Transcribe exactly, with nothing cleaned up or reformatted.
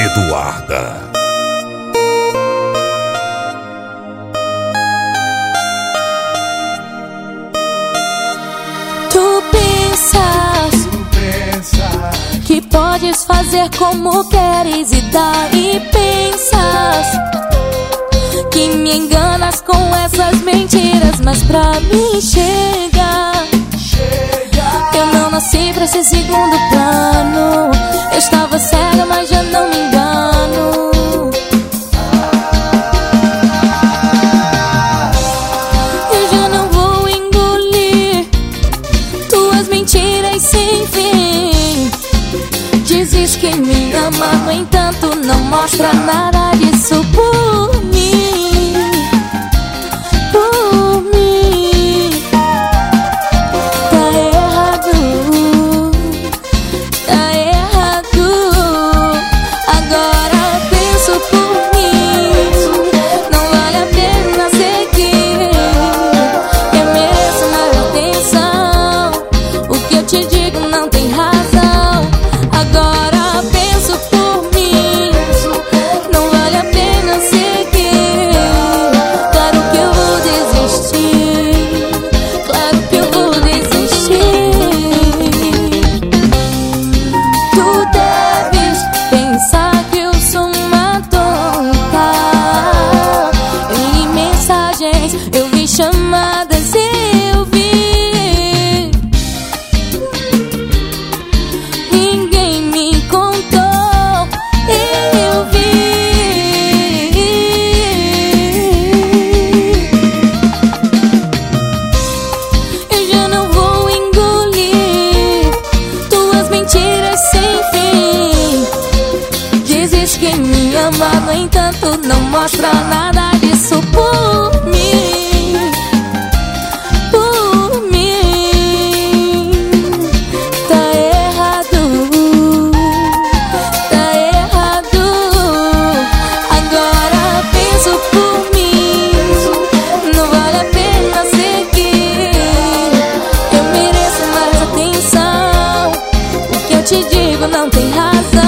Eduarda. Tu pensas, Tu pensas que podes fazer como queres e daí pensas que me enganas com essas mentiras, mas pra mim chega, chega. eu não nasci pra ser segundo plano. Eu estava cega, mas já não me engano. Eu já não vou engolir tuas mentiras sem fim. Dizes que me ama, no entanto não mostra nada disso por mim, por mim. Tá errado, tá errado. Agora penso por mim, não vale a pena seguir. Eu mereço mais atenção, o que eu te digo não tem razão. Agora penso por mim, não vale a pena seguir. Claro que eu vou desistir, claro que eu vou desistir. Tu deves pensar que eu sou uma tonta. Eu li mensagens, eu vi chamadas, eu vi. Ninguém me contou, eu vi. Eu já não vou engolir tuas mentiras sem fim. Dizes que me ama, no entanto não mostra nada disso por mim, por mim. Tá errado, tá errado. Agora penso por mim, não vale a pena seguir. Eu mereço mais atenção, o que eu te digo não tem razão.